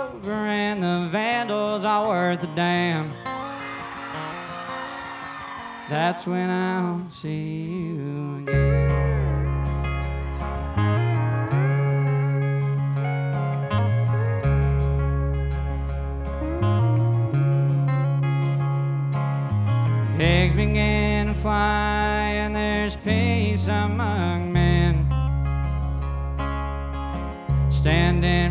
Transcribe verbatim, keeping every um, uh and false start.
over and the vandals are worth a damn, that's when I'll see you again. Pigs begin to fly and there's peace among men, standing